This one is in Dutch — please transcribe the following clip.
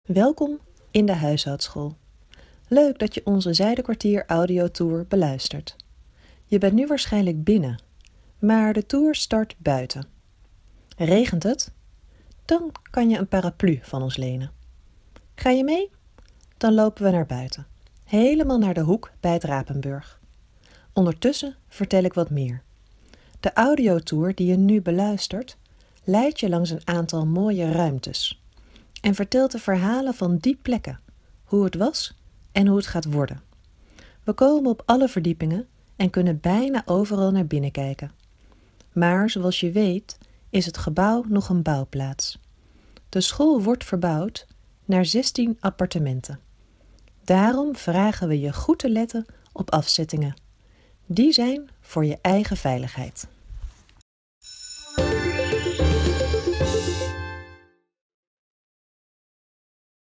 Welkom in de huishoudschool. Leuk dat je onze zijdenkwartier audiotour beluistert. Je bent nu waarschijnlijk binnen, maar de tour start buiten. Regent het? Dan kan je een paraplu van ons lenen. Ga je mee? Dan lopen we naar buiten, helemaal naar de hoek bij het Rapenburg. Ondertussen vertel ik wat meer. De audiotour die je nu beluistert, leidt je langs een aantal mooie ruimtes en vertelt de verhalen van die plekken, hoe het was en hoe het gaat worden. We komen op alle verdiepingen en kunnen bijna overal naar binnen kijken. Maar zoals je weet is het gebouw nog een bouwplaats. De school wordt verbouwd naar 16 appartementen. Daarom vragen we je goed te letten op afzettingen. Die zijn voor je eigen veiligheid.